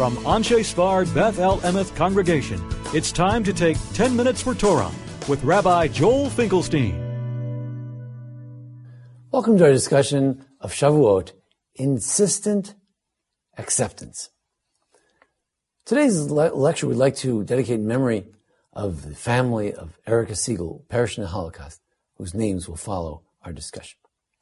From Anshe Sfard Beth El Emeth Congregation, it's time to take 10 minutes for Torah with Rabbi Joel Finkelstein. Welcome to our discussion of Shavuot, Insistent Acceptance. Today's lecture we'd like to dedicate in memory of the family of Erica Siegel, perished in the Holocaust, whose names will follow our discussion.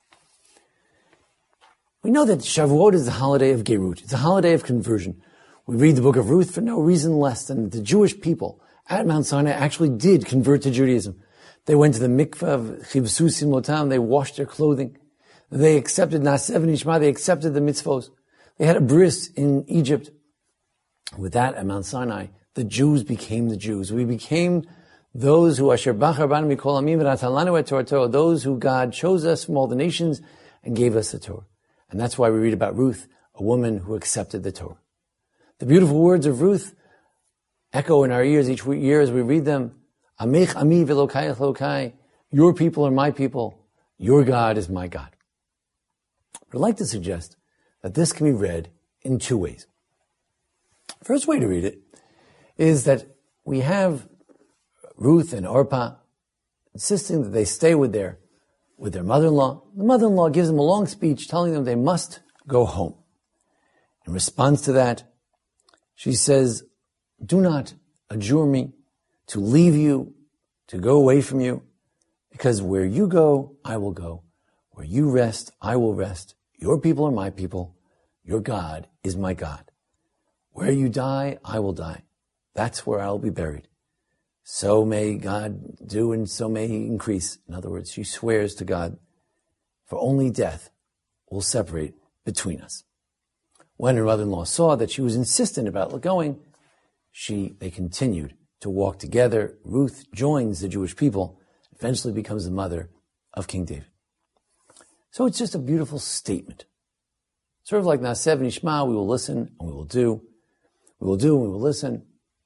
We know that Shavuot is the holiday of Gerut. It's a holiday of conversion. We read the book of Ruth for no reason less than that the Jewish people at Mount Sinai actually did convert to Judaism. They went to the mikveh of Chivsu Simlotam. They washed their clothing. They accepted Naaseh V'Nishma. They accepted the mitzvos. They had a bris in Egypt. With that, at Mount Sinai, the Jews became the Jews. We became those who Asher Bachar Banu Mikol Amim V'Natan Lanu Et Torah, those who God chose us from all the nations and gave us the Torah. And that's why we read about Ruth, a woman who accepted the Torah. The beautiful words of Ruth echo in our ears each year as we read them. Amich ami v'Elokayach Elokai. Your people are my people. Your God is my God. I'd like to suggest that this can be read in two ways. First way to read it is that we have Ruth and Orpah insisting that they stay with their mother-in-law. The mother-in-law gives them a long speech telling them they must go home. In response to that, she says, do not adjure me to leave you, to go away from you, because where you go, I will go. Where you rest, I will rest. Your people are my people. Your God is my God. Where you die, I will die. That's where I'll be buried. So may God do and so may he increase. In other words, she swears to God, for only death will separate between us. When her mother-in-law saw that she was insistent about going, they continued to walk together. Ruth joins the Jewish people, eventually becomes the mother of King David. So it's just a beautiful statement. Sort of like Naaseh V'Nishma, we will listen and we will do. We will do and we will listen,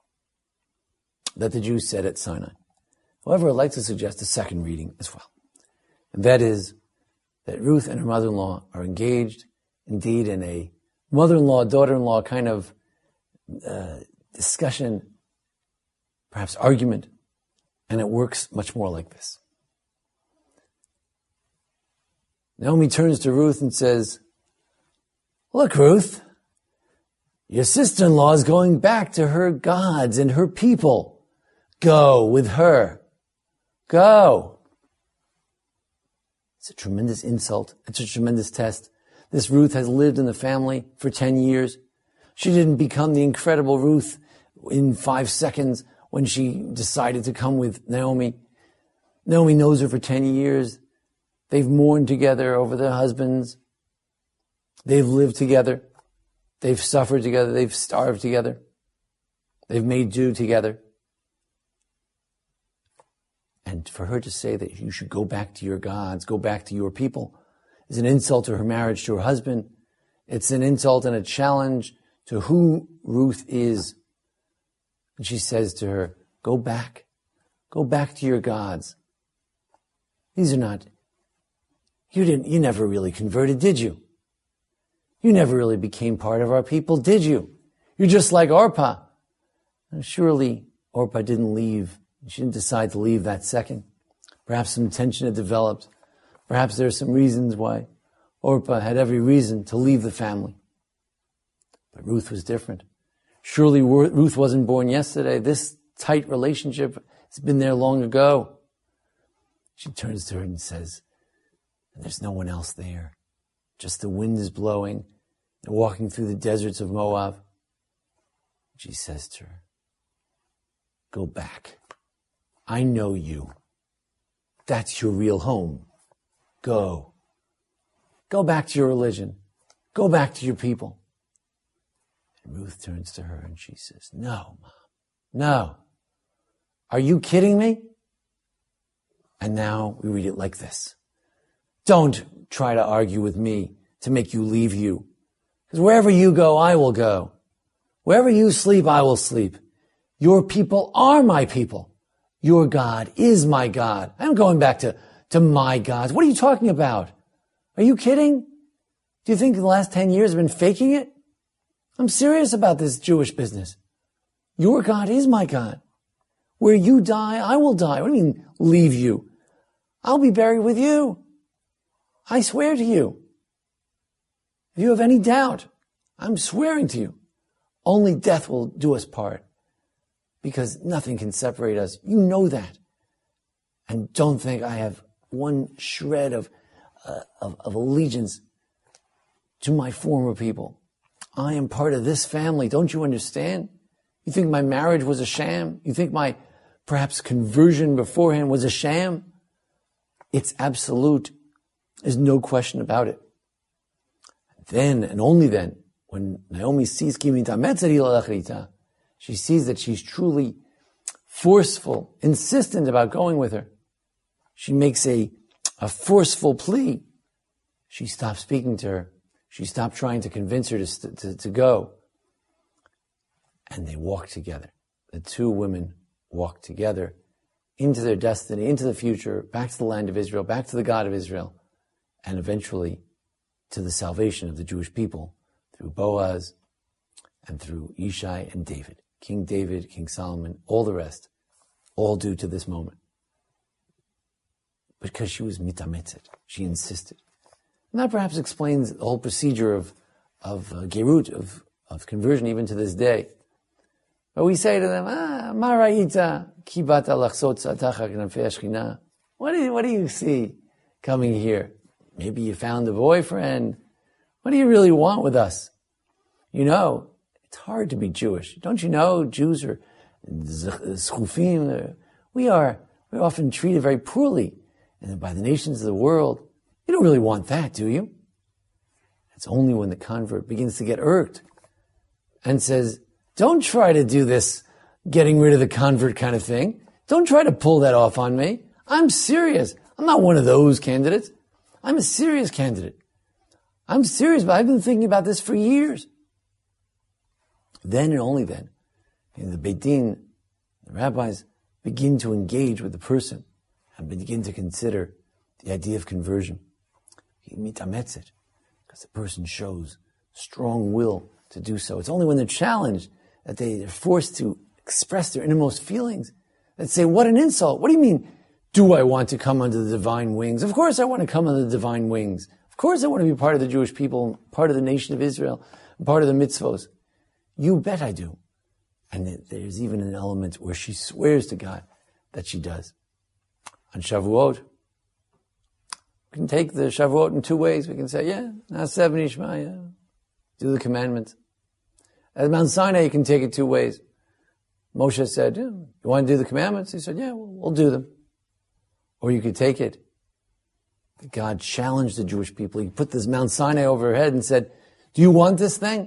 that the Jews said at Sinai. However, I'd like to suggest a second reading as well. And that is that Ruth and her mother-in-law are engaged, indeed, in a mother-in-law, daughter-in-law kind of discussion, perhaps argument, and it works much more like this. Naomi turns to Ruth and says, look, Ruth, your sister-in-law is going back to her gods and her people. Go with her. Go. It's a tremendous insult. It's a tremendous test. This Ruth has lived in the family for 10 years. She didn't become the incredible Ruth in 5 seconds when she decided to come with Naomi. Naomi knows her for 10 years. They've mourned together over their husbands. They've lived together. They've suffered together. They've starved together. They've made do together. And for her to say that you should go back to your gods, go back to your people, is an insult to her marriage to her husband. It's an insult and a challenge to who Ruth is. And she says to her, go back to your gods. These are not, you never really converted, did you? You never really became part of our people, did you? You're just like Orpah. And surely Orpah didn't leave. She didn't decide to leave that second. Perhaps some tension had developed. Perhaps there are some reasons why Orpah had every reason to leave the family. But Ruth was different. Surely Ruth wasn't born yesterday. This tight relationship has been there long ago. She turns to her and says, and there's no one else there. Just the wind is blowing. They're walking through the deserts of Moab. She says to her, go back. I know you. That's your real home. Go. Go back to your religion. Go back to your people. And Ruth turns to her and she says, no, Mom. No. Are you kidding me? And now we read it like this. Don't try to argue with me to make you leave you. Because wherever you go, I will go. Wherever you sleep, I will sleep. Your people are my people. Your God is my God. I'm going back to my gods. What are you talking about? Are you kidding? Do you think the last 10 years I've been faking it? I'm serious about this Jewish business. Your God is my God. Where you die, I will die. What do you mean, leave you? I'll be buried with you. I swear to you. If you have any doubt, I'm swearing to you, only death will do us part, because nothing can separate us. You know that. And don't think I have one shred of allegiance to my former people. I am part of this family. Don't you understand? You think my marriage was a sham? You think my perhaps conversion beforehand was a sham? It's absolute. There's no question about it. Then, and only then, when Naomi sees she sees that she's truly forceful, insistent about going with her. She makes a forceful plea. She stopped speaking to her. She stopped trying to convince her to go. And they walked together. The two women walked together into their destiny, into the future, back to the land of Israel, back to the God of Israel, and eventually to the salvation of the Jewish people through Boaz and through Yishai and David. King David, King Solomon, all the rest, all due to this moment. Because she was mitametzet, she insisted. And that perhaps explains the whole procedure of gerut, of conversion, even to this day. But we say to them, ma ra'ita ki bata lachzot tzatacha k'nafei hashchina. What do you see coming here? Maybe you found a boyfriend. What do you really want with us? You know, it's hard to be Jewish. Don't you know Jews are schufim? We're often treated very poorly by the nations of the world. You don't really want that, do you? It's only when the convert begins to get irked and says, don't try to do this getting rid of the convert kind of thing. Don't try to pull that off on me. I'm serious. I'm not one of those candidates. I'm a serious candidate. I'm serious, but I've been thinking about this for years. Then and only then, in the Beit Din, the rabbis begin to engage with the person and begin to consider the idea of conversion. Because the person shows strong will to do so. It's only when they're challenged that they're forced to express their innermost feelings that say, what an insult. What do you mean, do I want to come under the divine wings? Of course I want to come under the divine wings. Of course I want to be part of the Jewish people, part of the nation of Israel, part of the mitzvos. You bet I do. And there's even an element where she swears to God that she does. On Shavuot, we can take the Shavuot in two ways. We can say, Na'aseh v'nishma, do the commandments. At Mount Sinai, you can take it two ways. Moshe said, you want to do the commandments? He said, we'll do them. Or you could take it. God challenged the Jewish people. He put this Mount Sinai over her head and said, do you want this thing?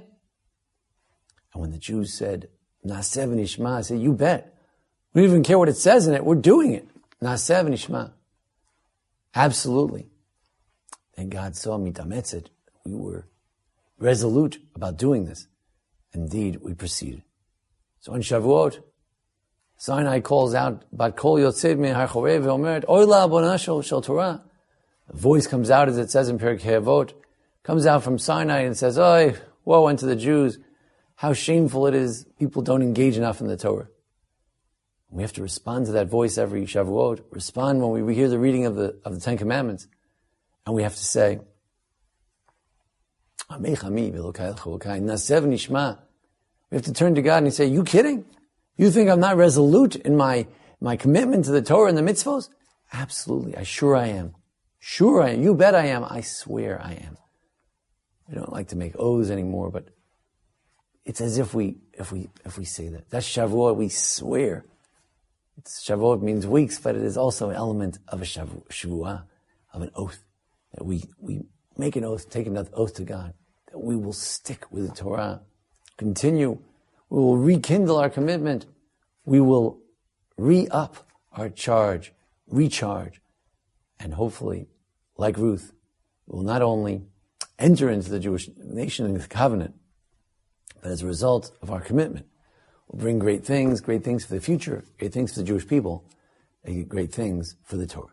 And when the Jews said, Na'aseh v'nishma, I said, you bet. We don't even care what it says in it. We're doing it. Na'aseh v'nishma. Absolutely. And God saw mitametzet. We were resolute about doing this. Indeed, we proceeded. So on Shavuot, Sinai calls out, Bat kol yotzev me'har choreh ve'omeret, Oyla abona shel Torah. A voice comes out, as it says in Perkei Avot, comes out from Sinai and says, Oy, woe unto the Jews. How shameful it is people don't engage enough in the Torah. We have to respond to that voice every Shavuot, respond when we hear the reading of the Ten Commandments. And we have to say, we have to turn to God and say, you kidding? You think I'm not resolute in my commitment to the Torah and the mitzvos? Absolutely. I am. Sure I am. You bet I am. I swear I am. We don't like to make oaths anymore, but it's as if we say that. That's Shavuot, we swear. Shavuot means weeks, but it is also an element of a Shavuah, of an oath. That we make an oath, take an oath to God, that we will stick with the Torah, continue, we will rekindle our commitment, we will re-up our charge, recharge, and hopefully, like Ruth, we will not only enter into the Jewish nation and the covenant, but as a result of our commitment, we'll bring great things for the future, great things for the Jewish people, and great things for the Torah.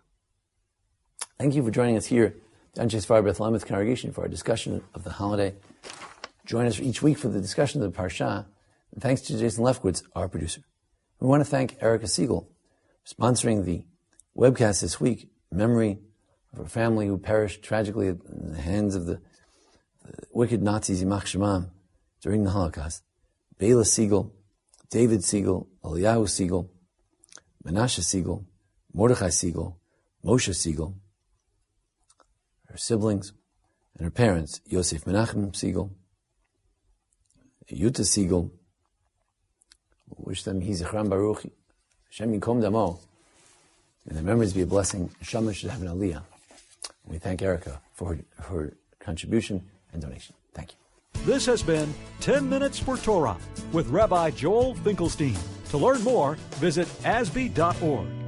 Thank you for joining us here at Anshe Sfar Beth Elameth Congregation for our discussion of the holiday. Join us each week for the discussion of the Parsha. And thanks to Jason Lefkowitz, our producer. We want to thank Erica Siegel for sponsoring the webcast this week in memory of her family who perished tragically in the hands of the wicked Nazis, Yimach Shemam, during the Holocaust. Bela Siegel, David Siegel, Eliyahu Siegel, Menashe Siegel, Mordechai Siegel, Moshe Siegel, her siblings, and her parents, Yosef Menachem Siegel, Yuta Siegel. We wish them Yizichram Baruch, Hashem Yikom Damo. May their memories be a blessing. Neshama should have an aliyah. We thank Erica for her contribution and donation. Thank you. This has been 10 Minutes for Torah with Rabbi Joel Finkelstein. To learn more, visit asb.org.